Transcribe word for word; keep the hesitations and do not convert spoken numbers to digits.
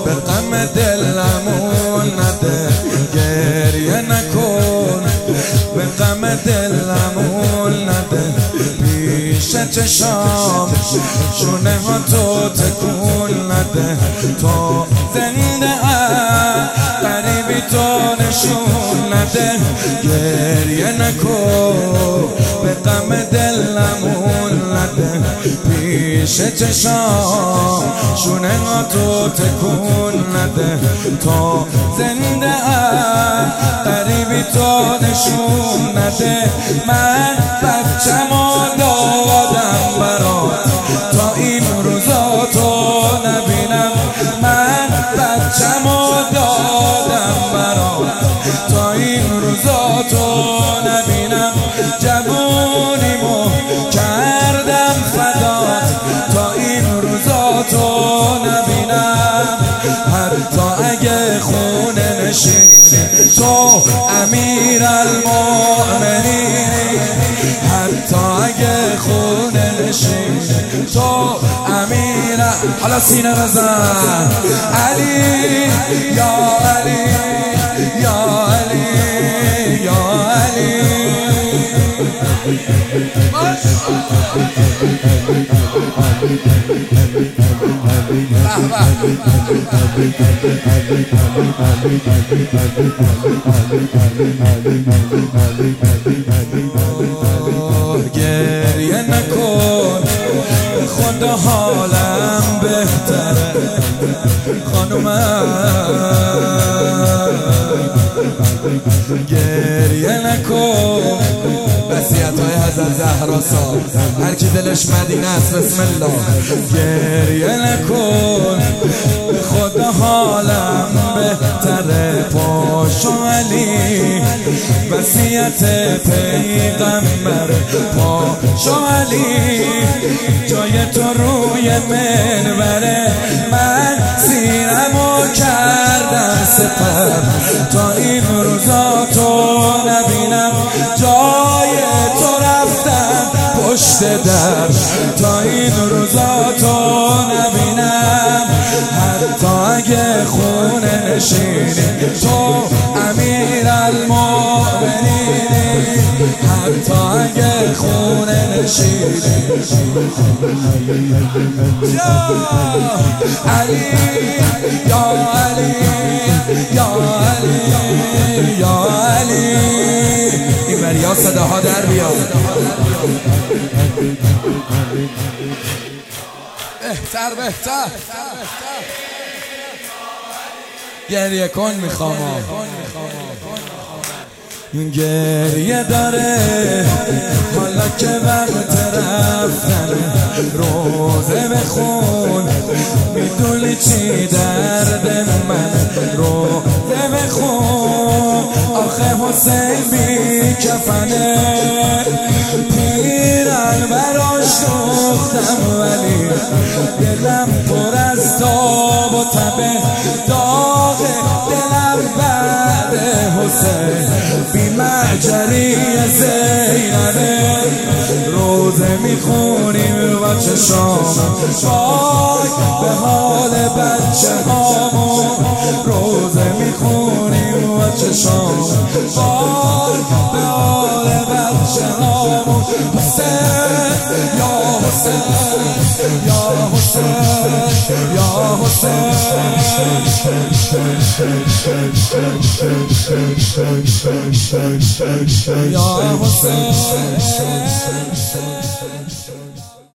به غم دلمون نده، گریه نکن به غم دلمون نده، پیش چشام شونه ها تو تکون نده، تو زنده ام غریبی تو نشون نده، گریه نکن به غم دلمون نده، پیش چشام شونه ها تو تکون نده، تو زنده ام غریبی تو نشون نده، من بچه‌مو دادم برات تا این روزا تو نبینم، من بچه‌مو دادم برات تا این روزا تو نبینم، جوونیمو کردم فدات تا این روزا تو نبینم، حتی اگه خونه نشینی تو امیر المؤمنینی، حتی اگه خونه نشینی تو امیر، حالا سینه بزن علی یا علی یا علی یا علی. گریه نکن خدا حالم بهتره خانومم، گریه نکن وصیت‌های حضرت زهرا صاحب، هر کی دلش مدینه است بسم الله، گریه نکن خدا حالم بهتره، پاشو علی وصیت پیغمبر، پاشو علی جای تو روی منبره، من سینمو کردم سپر تا این روزا تو نبینم، جای تو رفتم پشت در تا این روزا تو نبینم، حتی اگه خونه نشینی تو امیر المؤمنینی، حتی اگه خونه نشینی یا علی یا علی یا علی یا علی. این بریا صداها در بیاد، بهتر بهتر گریه کن میخوام، گریه داره حالا که وقت رفتن، روزه بخون میدونی چی درد من، روزه بخون آخه حسین بی کفنه، پیرن براش سوختم ولی دلم پر از تاب و تبه، داغ دلم بعد حسین بی معجری زینبه، روزه میخونیم و چشام وای به حال بچه هامون، روزه میخونیم و چشام وای به حال بچه هامون، حسین یا حسین یا حسین یا حسین یا حسین.